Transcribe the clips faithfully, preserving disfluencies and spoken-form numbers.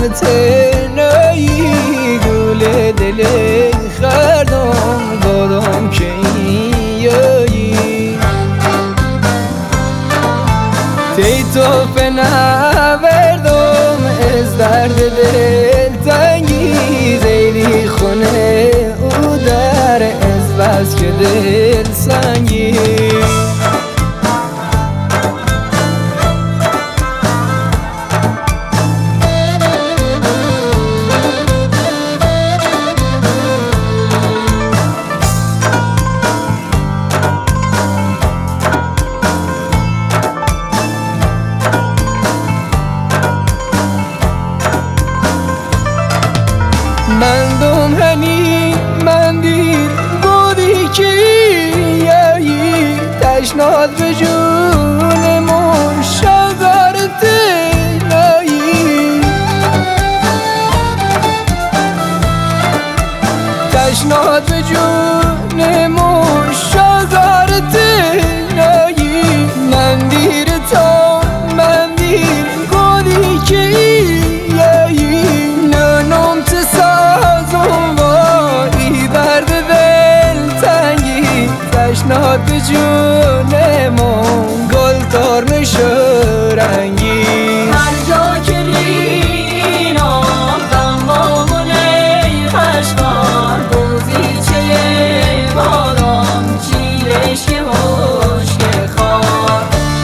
تنایی گل دل خردم دادم که یایی تی تو نوردم از درد دل تنگی زیری خونه او در از بس که دل سنگی من دم هنی من دیر بودی که یایی تشناد به جونمون شغار تنایی تشناد به جونمون شغار تنایی من دیر تا من دیر بودی که یایی ننم تشناد به جونمون گل تار نشورنگی هر جا که رینم غمامونه خشکار بوزی چه بادام چیلش که مشک خار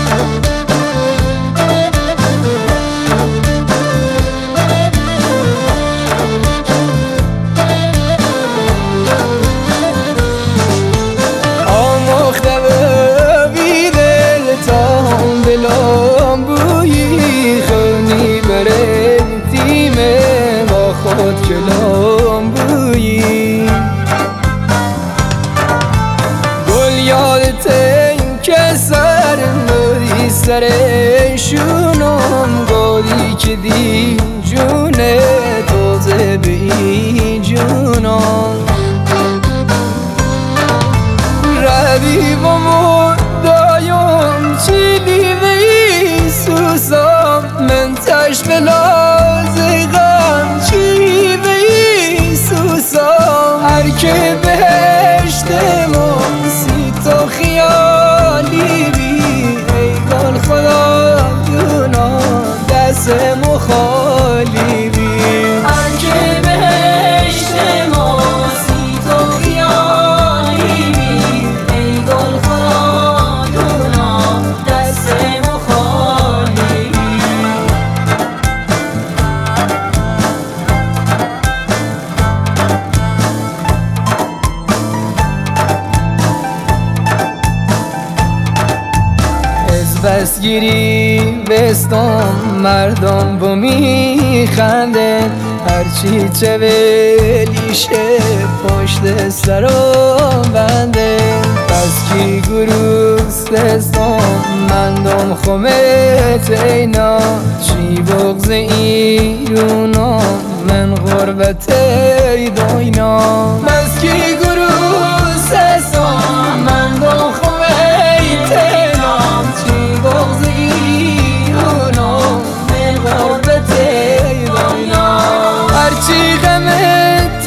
دلم بویی خونی بره تیمه با خود کلام بویی گل یادت که سر بودی سر شونم گلی که دی جونه توزه بی جونم ردی با مون دایم چی دیوه سوسام من تشت لازقم چی به سوسام هر که بهشت من سی تو خیالی بی ای گل خدا دونا دست مخالی بی هر که بهشت من سی تو خیالی بی ای گل خدا دونا دست بس گیری بستم مردم با میخنده هرچی چه ولیشه پشت سرم بنده بس کی گروس دستم مندم خمت اینا چی بغض ایرونا من غربت ایداینا بس کی گروس دستم مندم خمت اینا بغض ایرونا من غربت ایداینا هرچی غم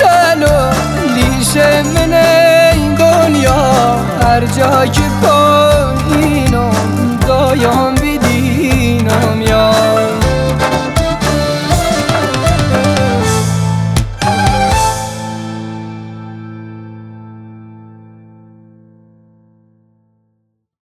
تلو لیش من این دنیا هر جا که پا